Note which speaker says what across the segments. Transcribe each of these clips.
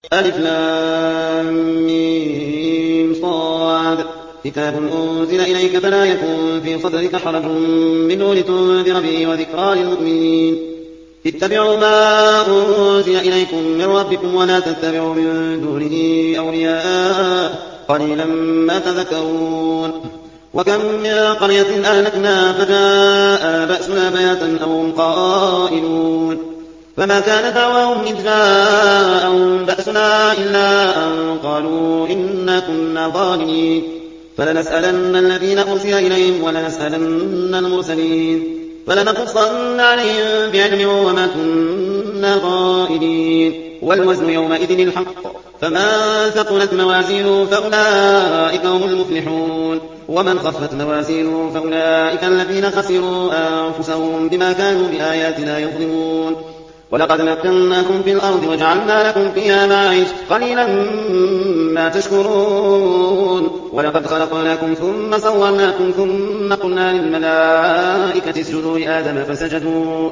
Speaker 1: ألف لام ميم صاد كتاب أنزل إليك فلا يكن في صدرك حرج منه لتنذر به وذكرى للمؤمنين. اتبعوا ما أنزل إليكم من ربكم ولا تتبعوا من دونه أولياء قليلا ما تذكرون. وكم من قرية أهلكنا فجاء بأسنا بياتا أو هم قائلون فما كان دعواهم إذ جاءهم بأسنا إلا أن قالوا إنا كنا ظالمين. فلنسألن الذين أرسل إليهم ولنسألن المرسلين فلنقصن عليهم بعلم وما كنا غائبين. والوزن يومئذ الحق فمن ثقلت موازينه فأولئك هم المفلحون ومن خفت موازينه فأولئك الذين خسروا أنفسهم بما كانوا بآياتنا يظلمون. ولقد مكناكم في الأرض وجعلنا لكم فيها معايش قليلا ما تشكرون. ولقد خلقناكم ثم صورناكم ثم قلنا للملائكة اسجدوا لآدم فسجدوا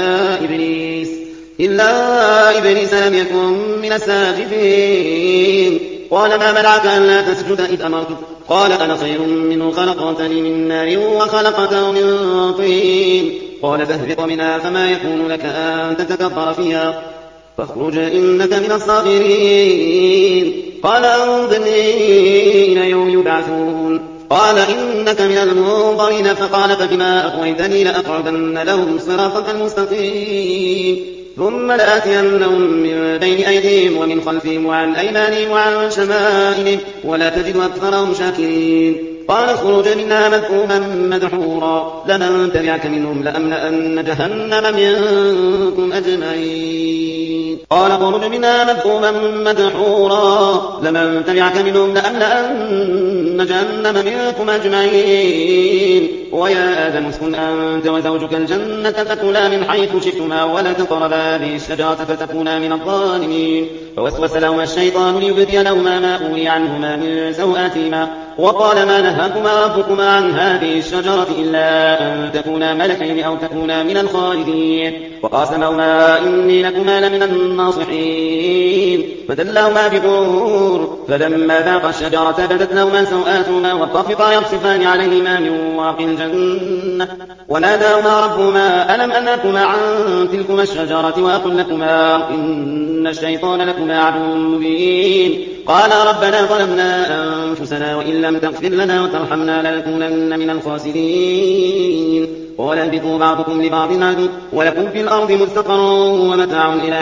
Speaker 1: إلا إبليس لم يكن من الساجدين. قال ما منعك ألا تسجد إذ أمرتك قال أنا خير منه خلقتني من نار وخلقته من طين. قال فاهبط منها فما يكون لك أن تتكبر فيها فاخرج إنك من الصاغرين. قال أنظرني إلى يوم يبعثون قال إنك من المنظرين. فقال فبما أغويتني لأقعدن لهم صراطك المستقيم ثم لآتينهم من بين أيديهم ومن خلفهم وعن أيمانهم وعن شمائلهم ولا تجد أكثرهم شاكرين. قال اخرج منها مذءوما مدحورا لمن تبعك منهم لأملأن جهنم منكم أجمعين. قال اخرج منها مذءوما مدحورا لمن تبعك منهم لأملأن جهنم منكم أجمعين. ويا آدم اسكن أنت وزوجك الجنة فكلا من حيث شئتما ولا تقربا هذه الشجرة فتكونا من الظالمين. فوسوس لهما الشيطان ليبدي لهما ما أوري عنهما من سوآتهما وقال ما نهاكما ربكما عن هذه الشجرة إلا أن تكونا ملكين أو تكونا من الخالدين. وقاسمهما إني لكما لمن الناصحين فدلهما بغرور فلما ذاقا الشجرة بدت لهما سوآتهما وطفقا يخصفان عليهما من ورق الجنة وناداهما ربهما ألم أنهكما عن تلكما الشجرة وأقل لكما إن الشيطان لكما عدو مبين. قال ربنا ظلمنا أنفسنا وإن لم تغفر لنا وترحمنا لنكونن من الخاسرين. قال اهبطوا بعضكم لبعض عدو ولكم في الأرض مستقر ومتاع إلى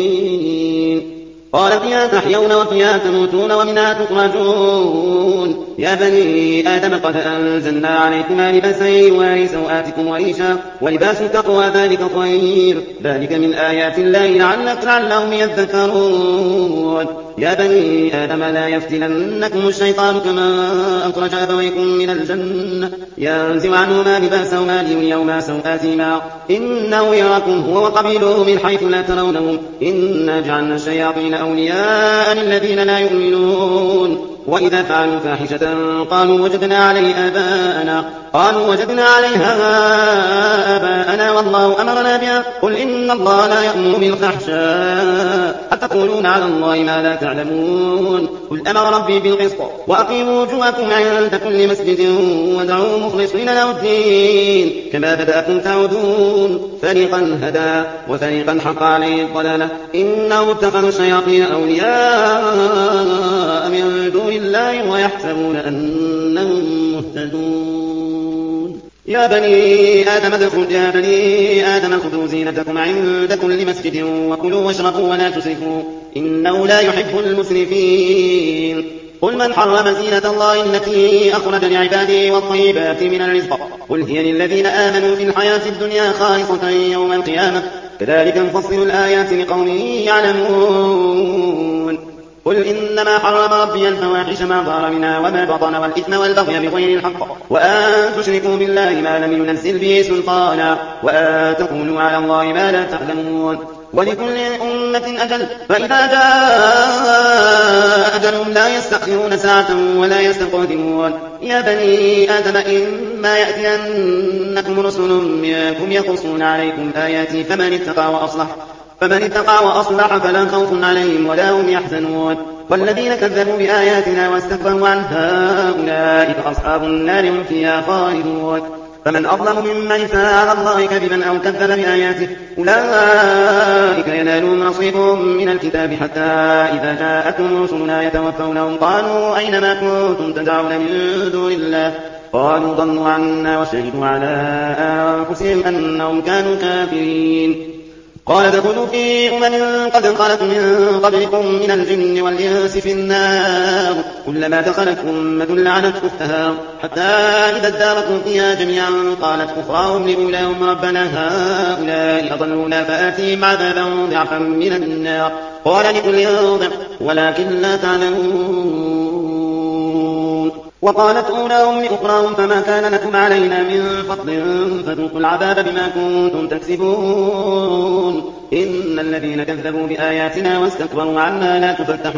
Speaker 1: حين. قال فيها تحيون وفيها تموتون ومنها تخرجون. يا بني آدم قد أنزلنا عليكما لباسا يواري سوآتكم وريشا ولباس التقوى ذلك خير ذلك من آيات الله لعلهم يذكرون. يا بني آدم لا يفتننكم الشيطان كما أخرج أبويكم من الجنة ينزع عنهما لباسهما ليريهما سوآتهما إنه يراكم هو وقبيله من حيث لا ترونهم إنا جعلنا الشياطين أولياء للذين لا يؤمنون. وإذا فعلوا فاحشة قالوا وجدنا عليها آباءنا والله أمرنا بها قل إن الله لا يأمر بالفحشاء أتقولون على الله ما لا تعلمون. قل أمر ربي بالقسط وأقيموا وجوهكم عند كل مسجد ودعوا مخلصين له الدين كما بدأكم تعودون. فريقا هدى وفريقا حق عليه الضلالة إنهم اتخذوا الشياطين أولياء من دون الله ويحسبون أنهم مهتدون. يا بني آدم خذوا زينتكم عند كل مسجد وكلوا واشربوا ولا تسرفوا إنه لا يحب المسرفين. قل من حرم زينة الله التي أخرج لعباده والطيبات من الرزق قل هي للذين آمنوا في الحياة الدنيا خالصة يوم القيامة كذلك نفصل الآيات لقوم يعلمون. قل إنما حرم ربي الفواحش ما ظهر منها وما بطن والإثم والبغي بغير الحق وأن تشركوا بالله ما لم ينزل به سلطانا وأن تقولوا على الله ما لا تعلمون. ولكل أمة أجل فإذا جاء أجلهم لا يستأخرون ساعة ولا يستقدمون. يا بني آدم إما يأتينكم رسل منكم يقصون عليكم آياتي فمن اتقى وأصلح فمن اتقى وأصلح فلا خوف عليهم ولا هم يحزنون. والذين كذبوا بآياتنا واستكبروا عنها أولئك أصحاب النار هم فيها خالدون. فمن أظلم ممن افترى على الله كذبا أو كذب بآياته أولئك ينالهم نصيبهم من الكتاب حتى إذا جاءتهم رسلنا يتوفونهم قالوا أين ما كنتم تدعون من دون الله قالوا ضلوا عنا وشهدوا على أنفسهم أنهم كانوا كافرين. قال ادخلوا في قد خلت من قبلكم من الجن والإنس في النار كلما دخلت أمة لعنت أختها حتى إذا اداركوا فيها جميعا قالت أخراهم لأولاهم ربنا هؤلاء أضلونا فآتهم عذابا ضعفا من النار قال لكل ضعف ولكن لا تعلمون. وقالت أولاهم لأخراهم فما كان لكم علينا من فضل فذوقوا العذاب بما كنتم تكسبون. إن الذين كذبوا بآياتنا واستكبروا عنها لا تفتح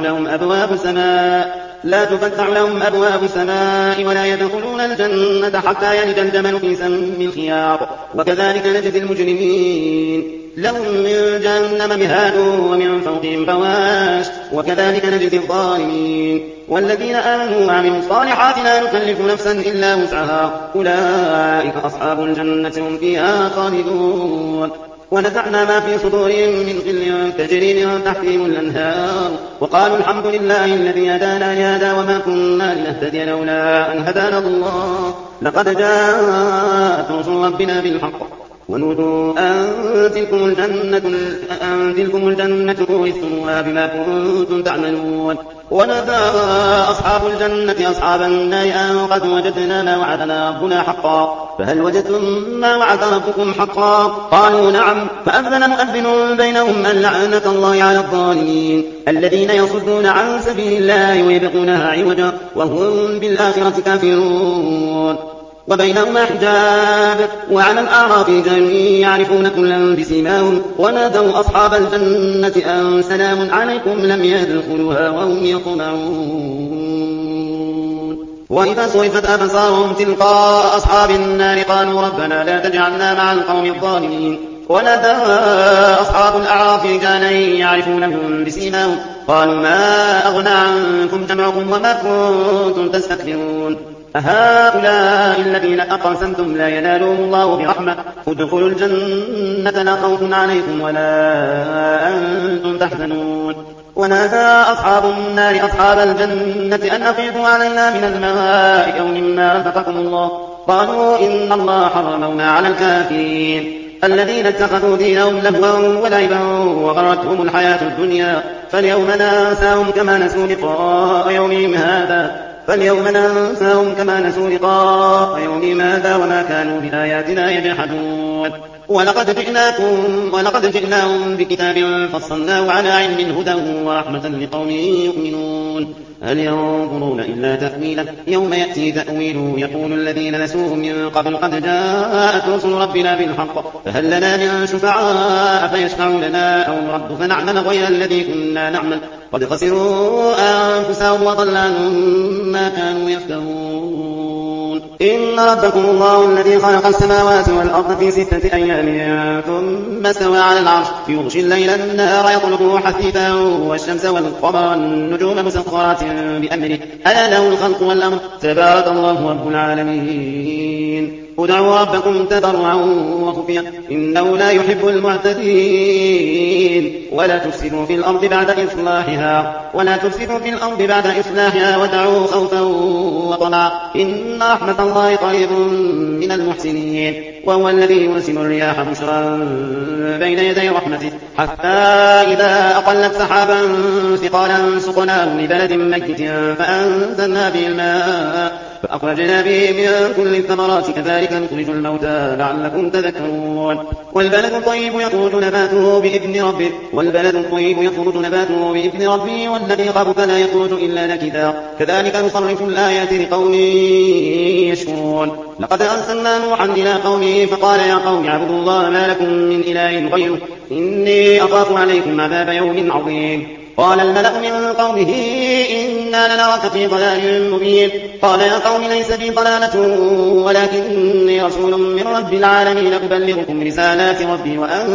Speaker 1: لهم أبواب السماء ولا يدخلون الجنة حتى يلج الجمل في سم الخياط وكذلك نجزي المجرمين. لهم من جهنم مهاد ومن فوقهم غواش وكذلك نجزي الظالمين. والذين آمنوا وعملوا الصالحات لا نكلف نفسا إلا وسعها أولئك أصحاب الجنة هم فيها خالدون. ونزعنا ما في صدورهم من غل تجري من تحتهم الأنهار وقالوا الحمد لله الذي هدانا لهذا وما كنا لنهتدي لولا أن هدانا الله لقد جاءت رسل ربنا بالحق ونودوا أن تلكم الجنة أورثتموها بما كنتم تعملون. ونادى أصحاب الجنة أصحاب النار أن قد وجدنا ما وعدنا ربنا حقا فهل وجدتم ما وعد ربكم حقا قالوا نعم فأذن مؤذن بينهم أن لعنة الله على الظالمين الذين يصدون عن سبيل الله ويبغونها عوجا وهم بالآخرة كافرون. وبينهما حجاب وعلى الأعراف رجال يعرفون كلا بسيماهم ونادوا أصحاب الجنة أن سلام عليكم لم يدخلوها وهم يطمعون. وإذا صرفت أبصارهم تلقاء أصحاب النار قالوا ربنا لا تجعلنا مع القوم الظالمين. ونادى أصحاب الأعراف رجالا يعرفونهم بسيماهم قالوا ما أغنى عنكم جمعكم وما كنتم تستكبرون أهؤلاء الذين أقسمتم لا ينالهم الله برحمة ادخلوا الجنة لا خوف عليكم ولا أنتم تحزنون. ونادى أصحاب النار أصحاب الجنة أن أفيضوا علينا من الماء أو مما رزقكم الله قالوا إن الله حرمهما على الكافرين الذين اتخذوا دينهم لهوا ولعبا وغرتهم الحياة الدنيا فاليوم ننساهم كما نسوا لقاء يومهم هذا وما كانوا بآياتنا يجحدون. ولقد جئناهم بكتاب فصلناه على علم هدى ورحمة لقوم يؤمنون. هل ينظرون إلا تأويله يوم يأتي تأويله يقول الذين نسوه من قبل قد جاءت رسل ربنا بالحق فهل لنا من شفعاء فيشفعوا لنا أو نرد فنعمل غير الذي كنا نعمل قد خسروا أنفسهم وضل عنهم ما كانوا يفترون. إن ربكم الله الذي خلق السماوات والأرض في 6 أيام ثم استوى على العرش يغشي الليل النهار يطلبه حثيثا والشمس والقمر والنجوم مسخرات بأمره ألا له الخلق والأمر تبارك الله رب العالمين. ادعوا ربكم تضرعا وخفيا إنه لا يحب المعتدين. ولا تفسدوا في الأرض بعد إصلاحها ودعوا خوفا وطمعا إن رحمة الله قريب من المحسنين. وهو الذي يرسل الرياح بشرا بين يدي رحمته حتى إذا أقلت سحابا ثقالا سقناه لبلد ميت فأنزلنا به الماء فأخرجنا به من كل الثمرات كذلك نخرج الموتى لعلكم تذكرون. والبلد الطيب يخرج نباته بإذن ربه والذي خبث لا يخرج إلا نكدا كذلك نصرف الآيات لقوم يشكرون. لقد أرسلنا نوحا إلى قومه فقال يا قوم اعبدوا الله ما لكم من إله غيره إني أخاف عليكم عذاب يوم عظيم. قال الملأ من قومه إنا لنراك في ضلال مبين. قال يا قوم ليس بي ضلالة ولكني رسول من رب العالمين أبلغكم رسالات ربي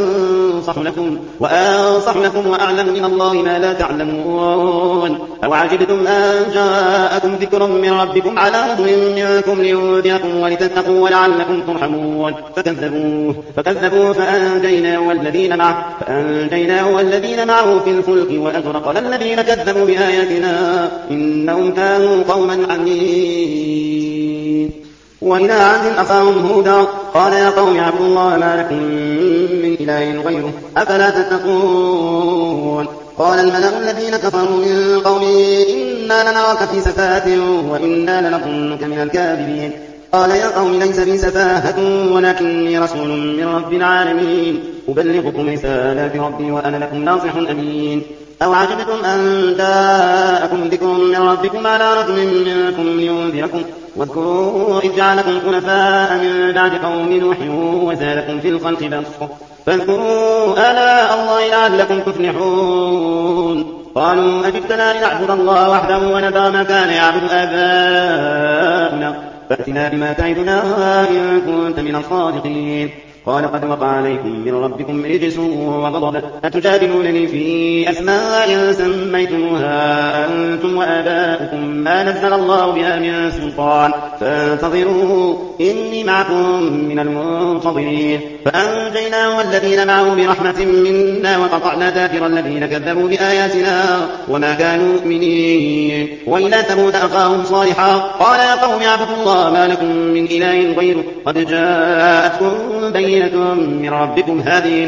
Speaker 1: وأنصح لكم وأعلم من الله ما لا تعلمون. أو عجبتم أن جاءكم ذكر من ربكم على رجل منكم لينذركم ولتتقوا ولعلكم ترحمون. فكذبوه فأنجيناه والذين معه في الفلك وأغرقنا الذين كذبوا بآياتنا إنهم كانوا قوما عمين. وإلى عاد أخاهم هودا قال يا قوم اعبدوا الله ما لكم من إله غيره أفلا تتقون. قال الملأ الذين كفروا من قومه إنا لنراك في سفاهة وإنا لنظنك من الكاذبين. قال يا قوم ليس بي سفاهة ولكني رسول من رب العالمين أبلغكم رسالات ربي وأنا لكم ناصح أمين. أو عجبتم أن جاءكم ذكر من ربكم على رجل منكم لينذركم واذكروا إذ جعلكم خلفاء من بعد قوم نوح وزادكم في الخلق بسطة فاذكروا آلاء الله لعلكم تفلحون. قالوا أجئتنا لنعبد الله وحده ونذر ما كان يعبد آباؤنا فأتنا بما تعدنا إن كنت من الصادقين. قال قد وقع عليكم من ربكم رجس وغضب أتجادلونني في أسماء سميتموها أنتم وآباؤكم ما نزل الله بها من سلطان فانتظروا إني معكم من المنتظرين. فأنجيناه والذين معه برحمة منا وقطعنا دابر الذين كذبوا بآياتنا وما كانوا مؤمنين. وإلى ثمود أخاهم صالحا قال يا قوم اعبدوا الله ما لكم من إله غيره قد جاءتكم بينة من ربكم هذه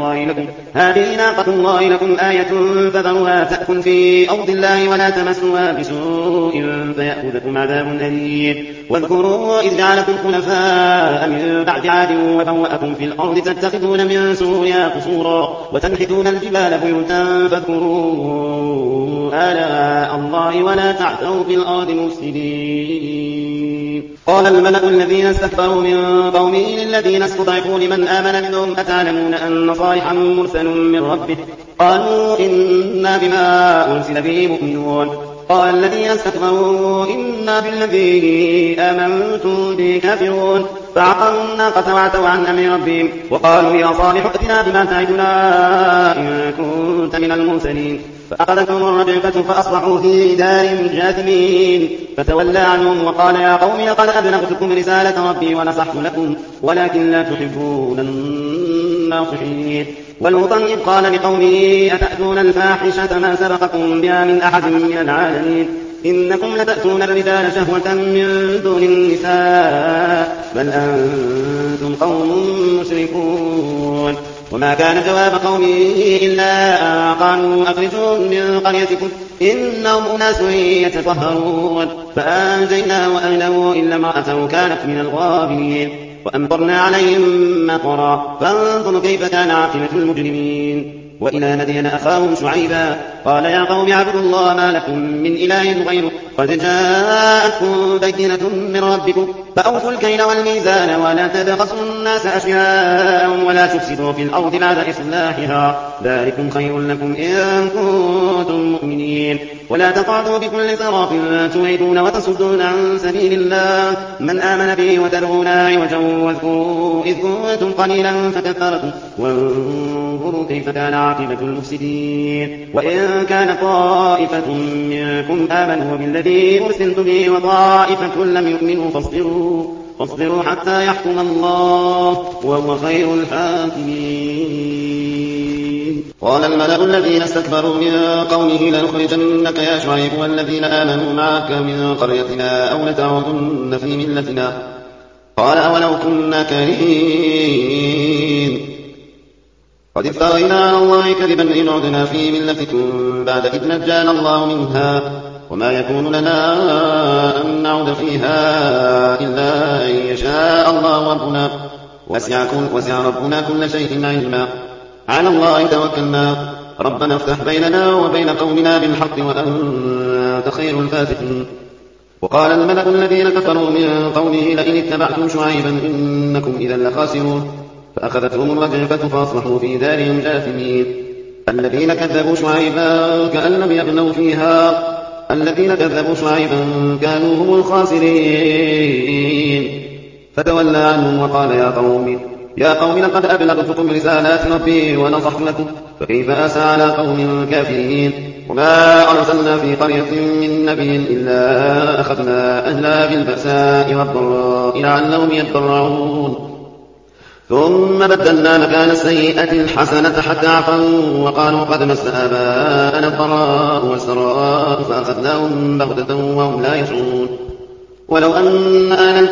Speaker 1: ناقة الله لكم آية فذروها تأكل في أرض الله ولا تمسوها بسوء فيأخذكم عذاب أليم. واذكروا إذ جعلكم خلفاء من بعد عاد وبوأكم في الأرض تتخذون من سورها قصورا وتنحتون الجبال بيوتا فاذكروا آلاء الله ولا تعثوا في الأرض مفسدين. قال الملأ الذين استكبروا من قومه للذين استضعفوا لمن آمن منهم أتعلمون أن صالحا مرسل من ربه قالوا إنا بما أرسل به مؤمنون. قال الذين استكبروا إنا بالذي آمنتم به كافرون. فعقروا الناقة وعتوا عن أمر ربهم وقالوا يا صالح ائتنا بما تعدنا إن كنت من المرسلين. فأخذتهم الرجفة فأصبحوا في دارهم جاثمين. فتولى عنهم وقال يا قوم لقد أبلغتكم رسالة ربي ونصحت لكم ولكن لا تحبون الناصحين. ولوطا إذ قال لقومه أتأتون الفاحشة ما سبقكم بها من أحد من العالمين إنكم لتأتون الرجال شهوة من دون النساء بل أنتم قوم مسرفون. وما كان جواب قومه إلا أن قالوا أخرجوهم من قريتكم إنهم أناس يتطهرون. فأنجيناه وأهله إلا امرأته كانت من الغابرين. وأمطرنا عليهم مطرا فانظروا كيف كان عاقبة المجرمين. وإلى مدين أخاهم شعيبا قال يا قوم اعبدوا الله ما لكم من إله غيره قد جاءتكم بينة من ربكم فأوفوا الكيل والميزان ولا تبخسوا الناس أشياءهم ولا تفسدوا في الأرض بعد إصلاحها ذلكم خير لكم إن كنتم مؤمنين. ولا تقعدوا بكل صراط تريدون وتصدون عن سبيل الله من آمن به وتبغون عوجا واذكروا إذ كنتم قليلا فكثركم وانظروا كيف كان عاقبة المفسدين. وإن كان طائفة منكم آمنوا بالذي أرسلت به وطائفة لم يؤمنوا فاصبروا حتى يحكم الله وهو خير الحاكمين. قال الملأ الذين استكبروا من قومه لنخرجنك يا شعيب والذين آمنوا معك من قريتنا أو لتعودن في ملتنا قال أولو كنا كارهين قد افترينا على الله كذبا إن عدنا في ملتكم بعد إذ نجانا الله منها وما يكون لنا أن نعود فيها إلا أن يشاء الله ربنا وسع ربنا كل شيء علما على الله توكلنا ربنا افتح بيننا وبين قومنا بالحق وأنت خير الفاتحين. وقال الملأ الذين كفروا من قومه لئن اتبعتم شعيبا إنكم إذا لخاسرون. فأخذتهم الرجفة فأصبحوا في دارهم جاثمين. الذين كذبوا شعيبا كأن لم يغنوا فيها الذين كذبوا شعيبا كانوا هم الخاسرين فتولى عنهم وقال يا قوم لقد أبلغتكم رسالات ربي ونصحت لكم فكيف أسى على قوم كافرين وما أرسلنا في قرية من نبي إلا أخذنا أهلها بالبأساء والضراء لعلهم يضرعون ثم بدلنا مكان السيئة الحسنة حتى عفوا وقالوا قد مس آباءنا الضراء والسراء فأخذناهم بغتة وهم لا يشعرون ولو أن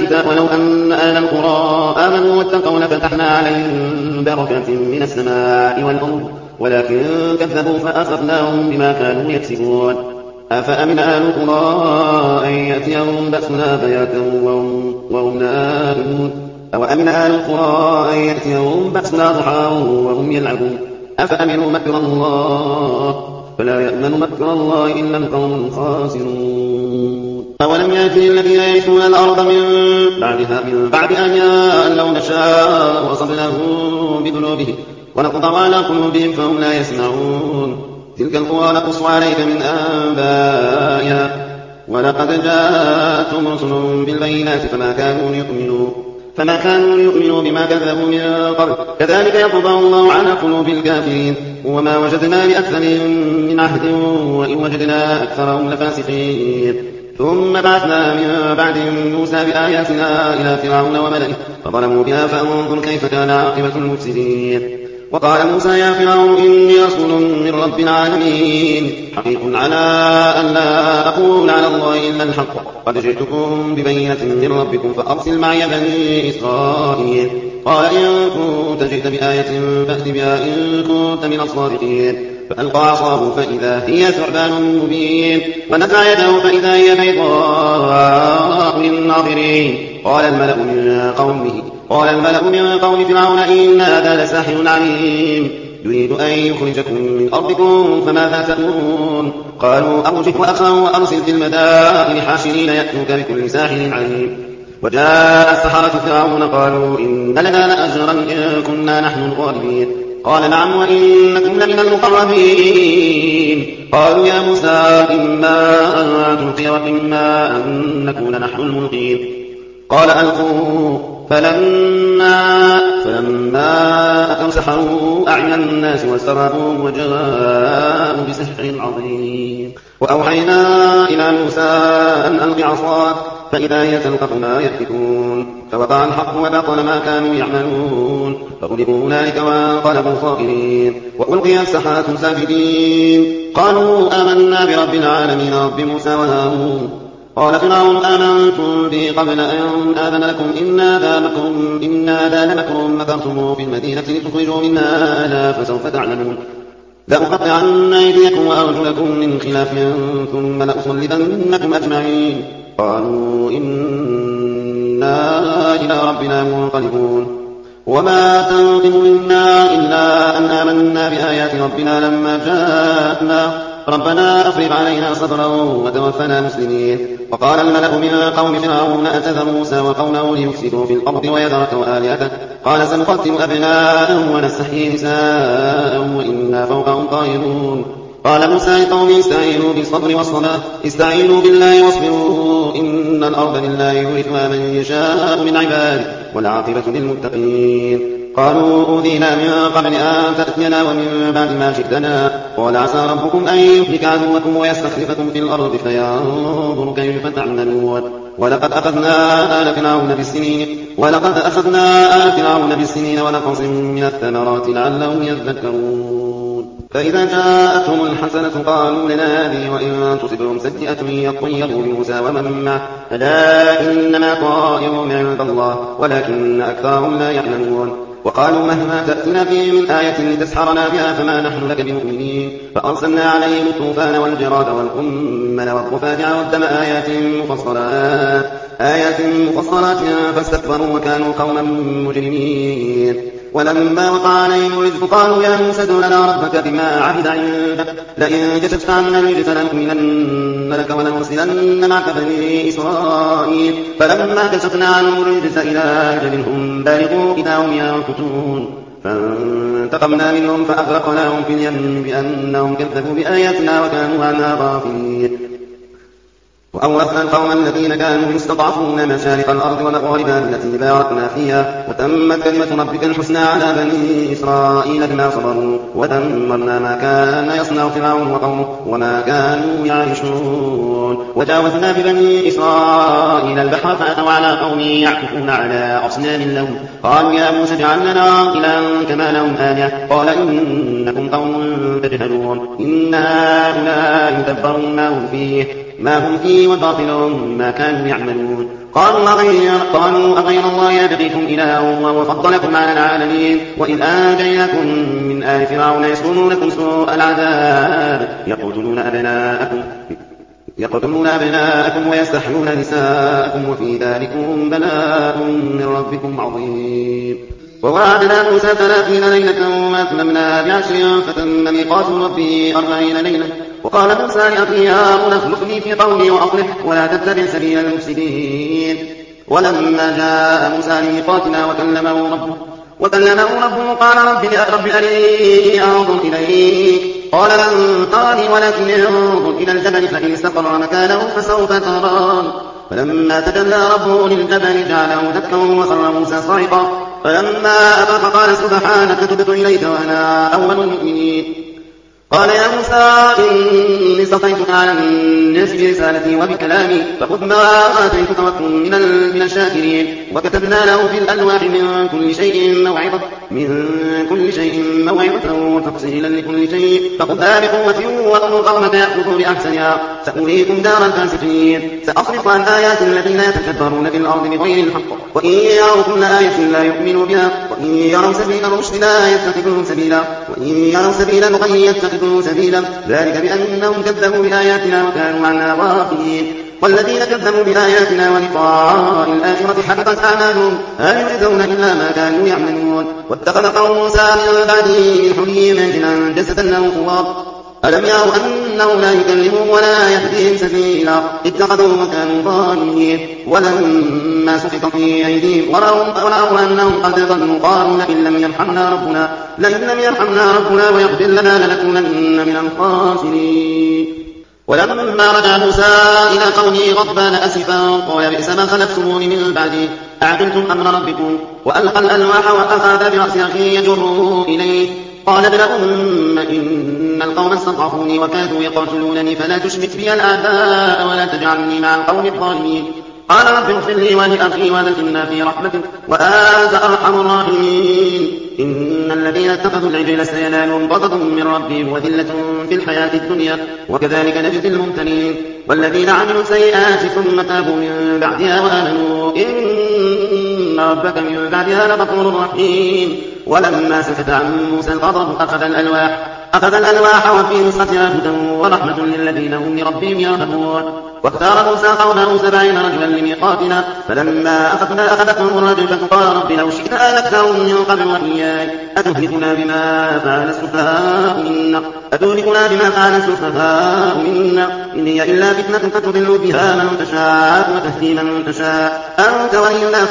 Speaker 1: أهل القرى آمنوا واتقوا لفتحنا عليهم بركات من السماء والأرض ولكن كذبوا فأخذناهم بما كانوا يكسبون أفأمن أهل القرى أن يأتيهم بأسنا بياتا وهم نائمون أوأمن أهل القرى أن يأتيهم بأسنا ضحى وهم يلعبون أفأمنوا مكر الله فلا يأمن مكر الله إلا القوم الخاسرون أولم يأتي الذين يرثون الأرض من بعد أن لو نشاء وأصبناهم بذنوبهم ونقطع على قلوبهم فهم لا يسمعون تلك القرى نقص عليك من أنبائها ولقد جاءتهم رسل بالبينات فما كانوا ليؤمنوا بما كذبوا من قبل كذلك يطبع الله على قلوب الكافرين وما وجدنا لأكثرهم من عهد وإن وجدنا أكثرهم لفاسقين ثم بعثنا من بعدهم موسى بآياتنا إلى فرعون وملئه فظلموا بها فانظر كيف كان عاقبة المفسدين وقال موسى يا فرعون إني رسول من رب العالمين حقيق على أن لا أقول على الله إلا الحق قد جئتكم ببينة من ربكم فأرسل معي بني إسرائيل قال إن كنت جئت بآية فأت بها إن كنت من الصادقين فألقى عصاه فإذا هي ثعبان مبين ونزع يده فإذا هي بيضاء للناظرين قال الملأ من قوم فرعون إن هذا لساحر عليم يريد أن يخرجكم من أرضكم فماذا تأمرون قالوا أرجه وأخاه وأرسل في المدائن حاشرين يأتوك بكل ساحر عليم وجاء السحرة فرعون قالوا إن لنا لأجرا إن كنا نحن الغالبين قال نعم وإنكم لمن المقربين قالوا يا موسى إما أن تلقي وإما أن نكون نحن الملقين قال ألقوا فلما أتوا سحروا أعين الناس واسترهبوهم وجاءوا بسحر عظيم وأوحينا إلى موسى أن ألق عصاك فإذا هي تلقف ما يأفكون فوقع الحق وبطل ما كانوا يعملون فغلبوا هنالك وانقلبوا صاغرين وألقي السحرة ساجدين قالوا آمنا برب العالمين رب موسى وهارون قال فرعون آمنتم به قبل أن آذن لكم إن هذا لمكر مكرتموه في المدينة لتخرجوا منها أهلها فسوف تعلمون لأقطعن أيديكم وأرجلكم من خلاف ثم لأصلبنكم أجمعين قالوا إنا إلى ربنا منقلبون وما تنقم منا إلا أن آمنا بآيات ربنا لما جاءتنا ربنا أفرغ علينا صبرا وتوفنا مسلمين وقال الملأ من قوم فرعون أتذر موسى وقومه ليفسدوا في الأرض ويذرك وآلهته قال سنقتل أبناءهم ونستحيي نساءهم وإنا فوقهم قاهرون قال موسى لقومه استعينوا بالصبر والصلاة استعينوا بالله واصبروا إن الأرض لله يورثها من يشاء من عباده والعاقبة للمتقين قالوا أوذينا من قبل أن تأتينا ومن بعد ما جئتنا قال عسى ربكم أن يهلك عدوكم ويستخلفكم في الأرض فينظر كيف تعملون ولقد أخذنا آل فرعون بالسنين ونقص من الثمرات لعلهم يذكرون فإذا جاءتهم الحسنة قالوا لنا هذه وإن تصبهم سيئة يطيروا بموسى ومن معه ألا إنما طائرهم عند الله ولكن أكثرهم لا يعلمون وقالوا مهما تأتنا به من آية لتسحرنا بها فما نحن لك بمؤمنين فأرسلنا عليهم الطوفان والجراد والقمل والضفادع والدم آيات مفصلات فاستكبروا وكانوا قوما مجرمين ولما وقع عليهم الرجز قالوا يا موسى ادع لنا ربك بما عهد عندك لئن كشفت عنا الرجز لنؤمنن لك ولنرسلن معك بني إسرائيل فلما كشفنا عنهم الرجز إلى أجل هم بالغوا إذا هم ينكثون فانتقمنا منهم فأغرقناهم في اليم بأنهم كذبوا بآياتنا وكانوا عنها غافلين وأورثنا القوم الذين كانوا يستضعفون مشارق الأرض ومغاربها التي باركنا فيها وتمت كلمة ربك الحسنى على بني إسرائيل بما صبروا ودمرنا ما كان يصنع فرعون وقومه وما كانوا يعيشون. وجاوزنا ببني إسرائيل البحر فأتوا على قوم يعكفون على أصنام لهم قالوا يا موسى اجعل لنا إلها كما لهم آلهة قال إنكم قوم تجهلون إن هؤلاء يدبر ما هم فيه وباطل ما كانوا يعملون. قالوا أغير الله يبغيكم إلها وهو فضلكم على العالمين وإذ أنجيناكم من آل فرعون يسومونكم سوء العذاب يقتلون أبناءكم ويستحيون نساءكم وفي ذلكم بلاء من ربكم عظيم. ووعدنا موسى 30 ليلة وأتممناها ب10 فتم ميقات ربه 40 ليلة. وقال موسى لأخيه هارون اخلفني في قومي وأصلح ولا تتبع سبيل المفسدين. ولما جاء موسى لميقاتنا وكلمه ربه قال رب أرني أنظر إليك قال لن تراني ولكن انظر إلى الجبل فإن استقر مكانه فسوف تراني. فلما تجلى ربه للجبل جعله دكا وخر موسى صعقا فلما أفاق قال سبحانك تبت إليك وأنا أول المؤمنين. قال يا موسى إني اصطفيتك على الناس برسالتي وبكلامي فخذ ما آتيتك وكن من الشاكرين. وكتبنا له في الألواح من كل شيء موعظة وتفصيلا لكل شيء فخذها بقوة وأمر قومك يأخذوا بأحسنها سأريكم دار الفاسقين. سأصرف عن آيات الذين يتكبرون في الأرض بغير الحق وإن يروا كل آية لا يؤمنوا بها وإن يروا سبيل الرشد لا يتخذوه سبيلا وإن يروا سبيل الغي يتخذوه سبيلا ذلك بأنهم كذبوا بآياتنا وكانوا عنها غافلين. والذين كذبوا بآياتنا ولقاء الآخرة حبطت أعمالهم هل يجزون إلا ما كانوا يعملون. واتخذ قوم موسى من بعده من حليهم عجلا جسدا له خوار ألم يروا أنه لا يكلمهم ولا يهديهم سبيلا اتخذوه وكانوا ظالمين. ولما سقط في أيديهم ورأوا أنهم قد ضلوا قالوا لئن لم يرحمنا ربنا ويغفر لنا لنكونن من الخاسرين. ولما رجع موسى إلى قومه غضبان أسفا قال بئس ما خلفتموني من بعدي أعجلتم أمر ربكم وألقى الألواح وأخذ برأس أخيه يجره إليه قال ابن أم إن القوم استضعفوني وكادوا يقتلونني فلا تشمت بي الأعداء ولا تجعلني مع القوم الظالمين. قال رب اغفر لي ولأخي وادخلنا في رحمتك وأنت أرحم الراحمين. إن الذين اتخذوا العجل سينالهم غضب من ربهم وذلة في الحياة الدنيا وكذلك نجزي الممتنين. والذين عملوا السيئات ثم تابوا من بعدها وآمنوا إن ربك من بعدها لغفور رحيم. ولما سكت عن موسى الغضب أخذ الألواح وفي نسختها هدى ورحمة للذين هم لربهم يرهبون. واختار موسى قومه 70 رجلا لميقاتنا فلما أخذتهم الرجفة قال رب لو شئت أهلكتهم من قبل وإياي أتهلكنا بما فعل السفهاء منا إن هي إلا فتنة تضل بها من تشاء وتهدي من تشاء أنت ولينا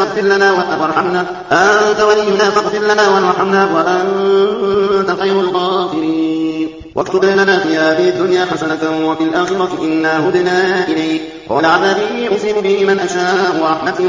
Speaker 1: فاغفر لنا وارحمنا وأنت خير الغافرين. واكتب لنا في هذه الدنيا حسنة وفي الآخرة إنا هدنا إليك قال عذابي أصيب به من أشاء ورحمتي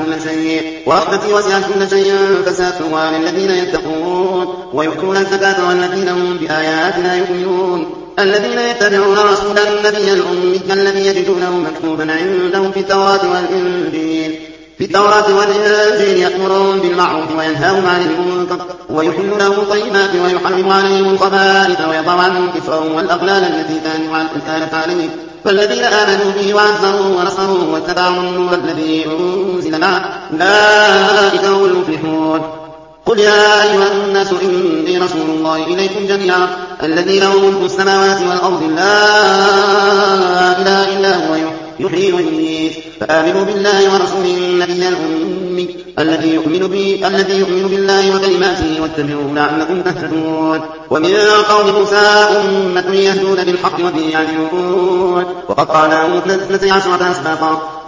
Speaker 1: وسعت كل شيء فسأكتبها للذين يتقون ويؤتون الزكاة والذين هم بآياتنا يؤمنون. الذين يتبعون رسول النبي الأمي الذي يجدونه مكتوبا عندهم في التوراة والإنجيل يأمرون بالمعروف وينهون عن المنكر ويحل لهم الطيبات ويحرم عليهم الخبائث ويضع عنهم إصرهم والأغلال التي كانت عليهم. فالذين آمنوا به وعزروه ونصروه واتبعوا النور الذي أنزل معه أولئك هم المفلحون. قل يا أيها الناس إني رسول الله إليكم جميعا الذي له ملك السماوات والأرض لا إله إلا هو يحيي ويميت فآمنوا بالله ورسوله النبي الأمي الذي يؤمن بالله وكلماته واتبعوه لعلكم تهتدون. ومن قوم موسى أمة يهدون بالحق وبه يعدلون وقطعناهم 12 أسباطا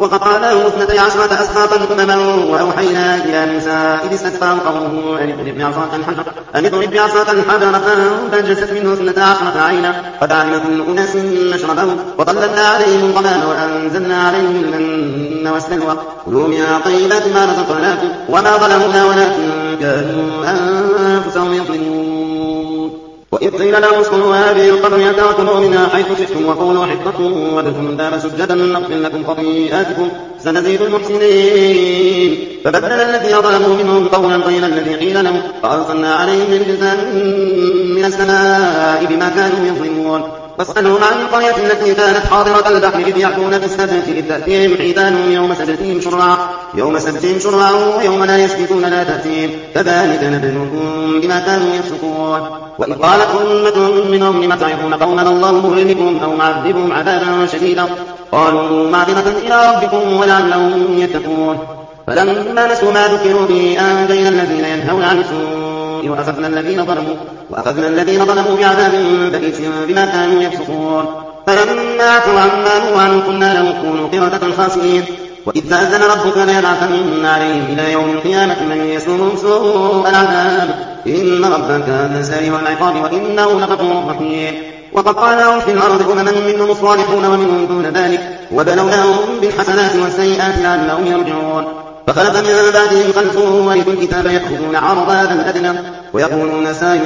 Speaker 1: وقطعناه 12 أسباطا أمما وأوحينا إلى موسى إذ استسقاه قومه أن اضرب بعصاك الحجر فانبجست منه 12 عينا قد علم كل أناس مشربهم وظللنا عليهم الغمام وأنزلنا عليهم المن والسلوى كلوا من طيبات ما رزقناكم وما ظلمونا ولكن كانوا أنفسهم يظلمون. وإذ قيل لهم اسكنوا هذه القرية وكلوا منها حيث شئتم وقولوا حطة وادخلوا الباب سجدا نغفر لكم خطيئاتكم سنزيد المحسنين. فبدل الذين ظلموا منهم قولا غير الذي قيل لهم فأرسلنا عليهم رجزا من السماء بما كانوا يظلمون. واسألهم عن القرية التي كانت حاضرة البحر إذ يعدون في السبت إذ تأتيهم حيتانهم يوم سبتهم شرعا ويوم لا يسبتون لا تأتيهم كذلك نبلوهم بما كانوا يفسقون. وإذ قالت أمة منهم لم تعظون قوما الله مهلكهم أو معذبهم عذابا شديدا قالوا معذرة إلى ربكم ولعلهم يتقون. فلما نسوا ما ذكروا به أنجينا الذين ينهون عن السوء وأخذنا الذين ظلموا بعذاب بئيس بما كانوا يفسقون. فلما عتوا عما نهوا عنه قلنا لهم كونوا قردة خاسئين. وإذ تأذن ربك ليبعثن عليهم إلى يوم القيامة من يسومهم سوء العذاب إن ربك كان سريع العقاب وإنه لغفور رحيم. وقطعناهم في الأرض أمما منهم الصالحون ومنهم دون ذلك وبلوناهم بالحسنات والسيئات لعلهم يرجعون. فخلف من بعدهم خلف ورثوا الكتاب يأخذون عرض هذا الأدنى ويقولون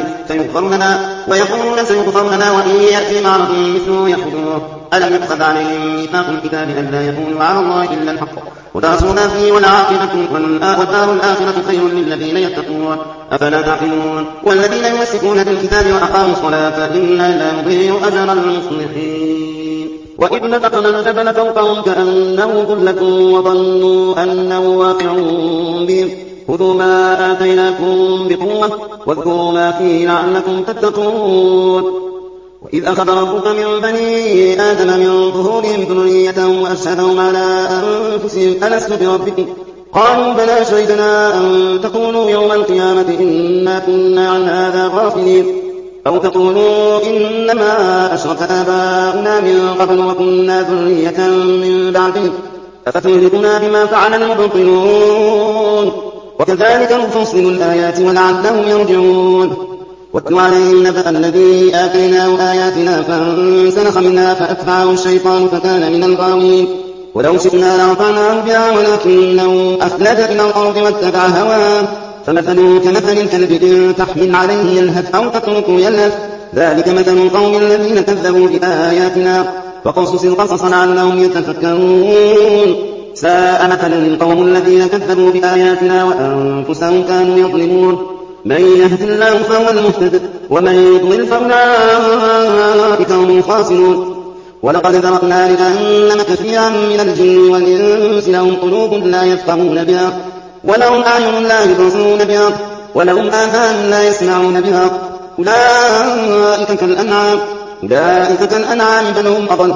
Speaker 1: سيغفر لنا وإن يأتي معرض مثله يأخذوه ألم يؤخذ عليهم ميثاق الكتاب أن لا يقولوا على الله إلا الحق ودرسوا ما فيه والدار الآخرة خير للذين يتقون أفلا تعقلون. والذين يمسكون بالكتاب وأقاموا الصلاة إنا لا نضيع أجر المصلحين. وإذ نتقنا الجبل فوقهم كأنه ظلة وظنوا أنه واقع بهم خذوا ما آتيناكم بقوة واذكروا ما فيه لعلكم تتقون. وإذ أخذ ربك من بني آدم من ظهورهم ذريتهم وأشهدهم على أنفسهم ألست بربكم قالوا بلى شهدنا أن تقولوا يوم القيامة إنا كنا عن هذا غافلين أو تقولوا إنما أشرك آباؤنا من قبل وكنا ذرية من بعدهم أفتهلكنا بما فعل المبطلون وكذلك نفصل الآيات ولعلهم يرجعون. واتل عليهم نبأ الذي آتيناه آياتنا فانسلخ منها فأتبعه الشيطان فكان من الغاوين ولو شئنا لرفعناه بها ولكنه أخلد إلى الأرض واتبع هواه فمثله كمثل الكلب إن تحمل عليه يلهث أو تتركه يلهث ذلك مثل القوم الذين كذبوا بآياتنا فقصص القصص لعلهم يتفكرون. ساء مثلا القوم الذين كذبوا بآياتنا وأنفسهم كانوا يظلمون. من يهد الله فهو المهتد ومن يضلل فأولئك هم الخاسرون. ولقد ذرأنا لجهنم كثيرا من الجن والإنس لهم قلوب لا يفقهون بها ولهم أعين لا يبصرون بها ولهم آذان لا يسمعون بها أولئك كالأنعام بل هم أضل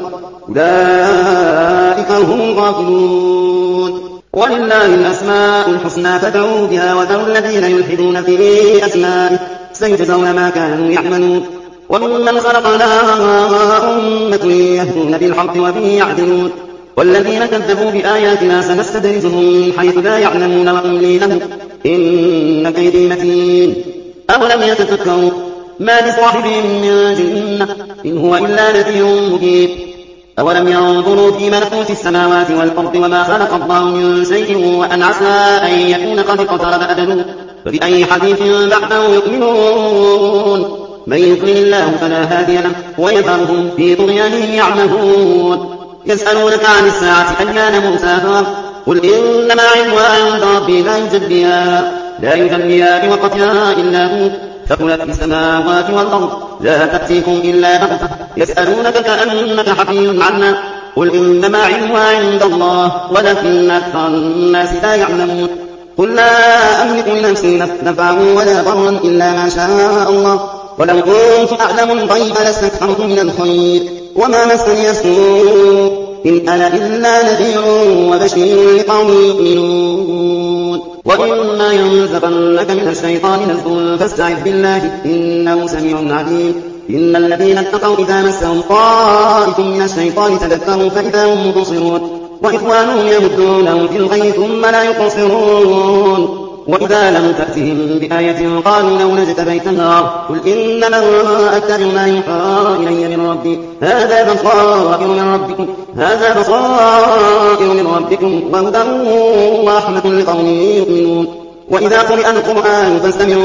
Speaker 1: أولئك هم الغافلون. ولله الأسماء الحسنى فادعوه بها وذروا الذين يلحدون في أسمائه سيجزون ما كانوا يعملون. وممن خلقنا أمة يهدون بالحق وبه يعدلون. والذين كذبوا بآياتنا سنستدرجهم من حيث لا يعلمون وأملي لهم إن كيدي متين. أولم يتفكروا ما بصاحبهم من جنة إن هو إلا نذير مبين. أولم ينظروا في ملكوت السماوات والأرض وما خلق الله من شيء وأن عسى أن يكون قد اقترب أجله فبأي حديث بعده يؤمنون. من يضلل الله فلا هادي له ويذرهم في طغيانهم يعمهون. يسألونك عن الساعة أيان مرساها قل إنما علمها عند ربي لا يجليها لوقتها إلا هو ثقلت في السماوات والأرض لا تأتيكم إلا بغتة يسألونك كأنك حفي عنها قل إنما علمها عند الله ولكن أكثر الناس لا يعلمون. قل لا أملك لنفسي نفعا ولا ضرا إلا ما شاء الله ولو كنت أعلم الغيب لاستكثرت من الخير وما مسني السوء إن أنا إلا نذير وبشير لقوم يؤمنون. وإما ينزغنك من الشيطان نزغ فاستعذ بالله إنه سميع عليم. إن الذين اتقوا إذا مسهم طائف من الشيطان تذكروا فإذا هم مبصرون. وإخوانهم يمدونهم في الغي ثم لا يقصرون وإذا لم تأتهم بآية قالوا لو نجت بيتها قل إنما أتبع ما يوحى إلي من ربي هذا بصائر من ربكم وهدى ورحمة لقوم يؤمنون وإذا قرئ القرآن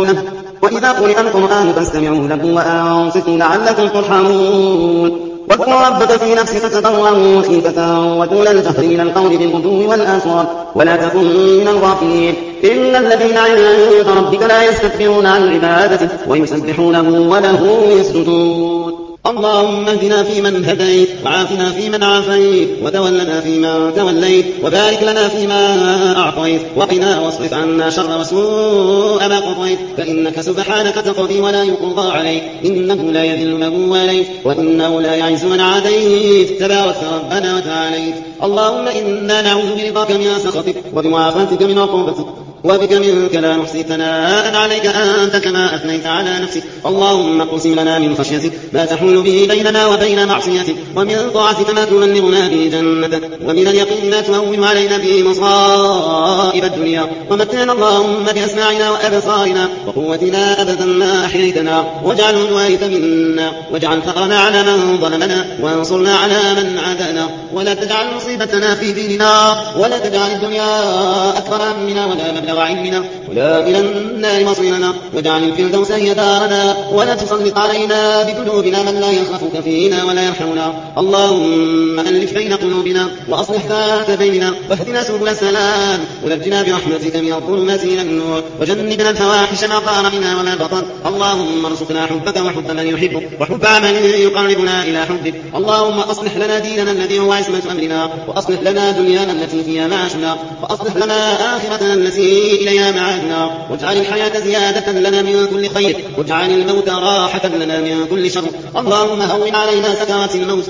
Speaker 1: فاستمعوا له وأنصتوا لعلكم ترحمون واذكر ربك في نفسك تضرعا وخيفة ودون الجهر من القول بالغدو والآصال ولا تكن من الغافلين إن الذين عند ربك لا يستكبرون عن عبادته ويسبحونه وله يسجدون اللهم اهدنا فيمن هديت وعافنا فيمن عافيت وتولنا فيمن توليت وبارك لنا فيما أعطيت وقنا واصرف عنا شر وسوء ما قضيت فإنك سبحانك تقضي ولا يقضى عليك إنه لا يذل من واليت وإنه لا يعز من عاديت تبارك ربنا وتعاليت اللهم إنا نعوذ برضاك من سخطك وبمعافاتك من عقوبتك وبك منك لا نحصي ثناء عليك أنت كما أثنيت على نفسك اللهم اقسم لنا من خشيتك ما تحول به بيننا وبين معصيتك ومن طاعتك ما تبلغنا به جنتك ومن اليقين ما تهون علينا به مصائب الدنيا ومتعنا اللهم بأسماعنا وأبصارنا وقوتنا أبدا ما أحييتنا واجعله الوارث منا واجعل ثأرنا على من ظلمنا وانصرنا على من عادانا ولا تجعل مصيبتنا في ديننا ولا تجعل الدنيا أكبر همنا ولا مبلغ علمنا ولا إلى النار مصيرنا واجعل الفردوس هي دارنا ولا تسلط علينا بذنوبنا من لا يخافك فينا ولا يرحمنا اللهم ألف بين قلوبنا وأصلح ذات بيننا واهدنا سبل السلام ونجنا برحمتك من الظلمات إلى النور وجنبنا الفواحش ما ظهر منها وما بطن اللهم ارزقنا حبك وحب من يحبك وحب عمل يقربنا إلى حبك اللهم أصلح لنا ديننا الذي هو عصمة أمرنا وأصلح لنا دنيانا التي فيها معاشنا وأصلح لنا آخرتنا التي إليها معادنا واجعل الحياة زيادة لنا من كل خير واجعل الموت راحة لنا من كل شر اللهم هون علينا سكرات الموت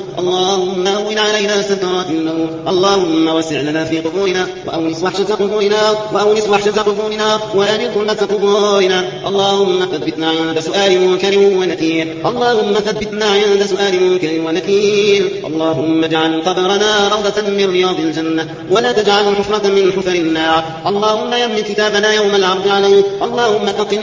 Speaker 1: اللهم وسع لنا في قبورنا وأونس وحشة قبورنا وأنل ظلمة قبورنا اللهم ثبتنا عند سؤال منكر ونكير اللهم اجعل قبرنا روضة من رياض الجنة ولا تجعل حفرة من حفر النار اللهم يمن كتابنا يوم العرض عليك اللهم ثقل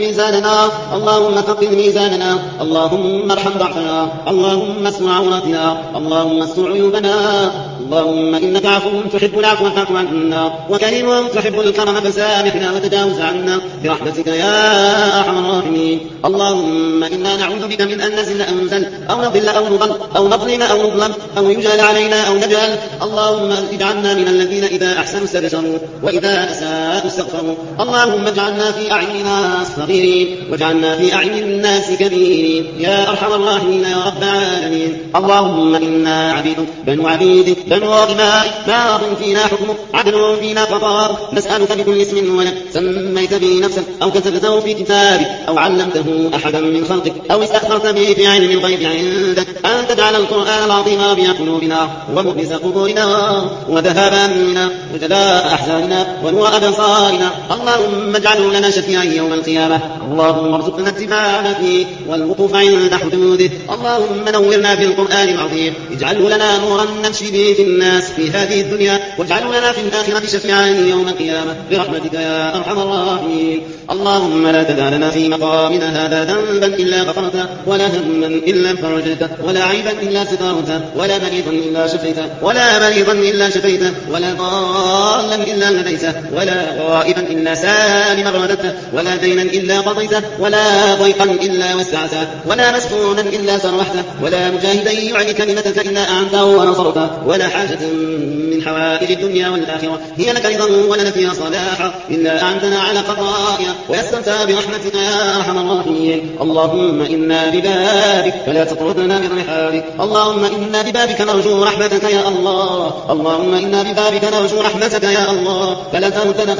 Speaker 1: ميزاننا اللهم ارحم ضعفنا اللهم استر عوراتنا اللهم استر عيوبنا اللهم إنك عفو تحب العفو فاعف عنا وكريم تحب الكرم فسامحنا وتجاوز عنا برحمتك يا أرحم الراحمين اللهم إنا نعوذ بك من أن نزل أو نزل أو نضل أو نضل أو نظلم أو نظلم أو يجهل علينا أو نجهل اللهم اجعلنا من الذين إذا أحسنوا استبشروا وإذا أساءوا استغفروا اللهم اجعلنا في أعين الناس صغيرين واجعلنا في أعين الناس كبيرين يا أرحم الراحمين يا رب العالمين اللهم إنا عبيدك بنو عبيدك بنو أغنائك ماض فينا حكمك عدل فينا قضاءك نسألك بكل اسم ولك سميت به نفسك أو كتبته في كتابك أو علمته أحدا من خلقك أو استأثرت به في علم الغيب عندك أن تجعل القرآن العظيم ربيع قلوبنا ومؤنس قبورنا وذهاب أمنا وجلاء أحزاننا ونور أبصارنا اللهم اجعله لنا شفيعا يوم القيامة اللهم ارزقنا اتباعنا فيه والوقوف عند حدوده اللهم نورنا بالقرآن العظيم اجعله لنا نورا نمشي به في الناس في هذه الدنيا واجعله لنا في الآخرة شفيعا يوم القيامة برحمتك يا أرحم الراحمين اللهم لا تدع لنا في مقامنا هذا ذنبا إلا غفرته ولا هما إلا فرجته ولا عيبا إلا سترته ولا مريضا إلا شفيته ولا ضالا إلا هديته ولا غائبا إلا سالما رددته ولا دينا إلا قضيته ولا ضيقا إلا وسعته ولا مسكونا إلا سرحته ولا مجاهدا يعني كلمتك إلا أعنته ونصرته ولا حاجة من حوائج الدنيا والآخرة هي لك رضا ولنا فيها صلاحا إلا أعنتنا على قضائها ويسرتها برحمتك يا أرحم الراحمين اللهم إنا ببابك فلا تطردنا من رحابك اللهم إنا ببابك نرجو رحمتك يا الله اللهم إنا ببابك نرجو رحمتك يا الله فلا تردنا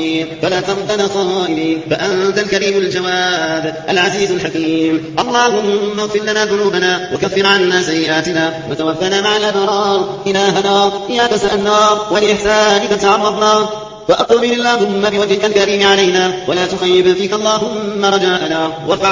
Speaker 1: خائبين فأنت الكريم الجواد العزيز الحكيم اللهم اغفر لنا ذنوبنا وكفر عنا سيئاتنا وتوفنا مع الأبرار إلهنا إياك سألنا ولإحسانك تعرضنا وأقبل اللهم بوجهك الكريم علينا ولا تخيب فيك اللهم رجاءنا وارفع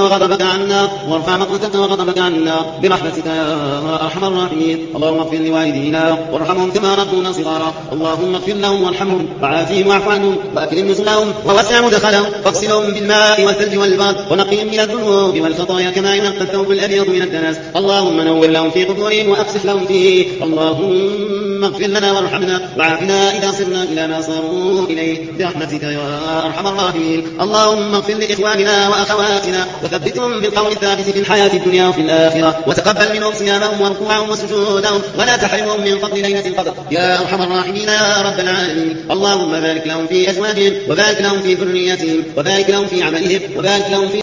Speaker 1: مقتك وغضبك عنا برحمتك يا أرحم الراحمين. اللهم اغفر لوالدينا وارحمهم كما ربونا صغارا. اللهم اغفر لهم وارحمهم وعافهم واعف عنهم وأكرم نزلهم ووسع مدخلهم واغسلهم بالماء والثلج والبرد ونقهم من الذنوب والخطايا كما ينقى الثوب الأبيض من الدنس. اللهم نور لهم في قبورهم وأفسح لهم فيه. اللهم اغفر لنا وارحمنا وعافنا إذا صرنا إلى ما صاروا إليه برحمتك يا أرحم الراحمين. اللهم اغفر لإخواننا وأخواتنا وثبتهم بالقول الثابت في الحياة الدنيا وفي الآخرة وتقبل منهم صيامهم وركوعهم وسجودهم ولا تحرمهم من فضل ليلة القدر يا أرحم الراحمين يا رب العالمين. اللهم بارك لهم في أزواجهم وبارك لهم في ذريتهم وبارك لهم في عملهم وبارك لهم في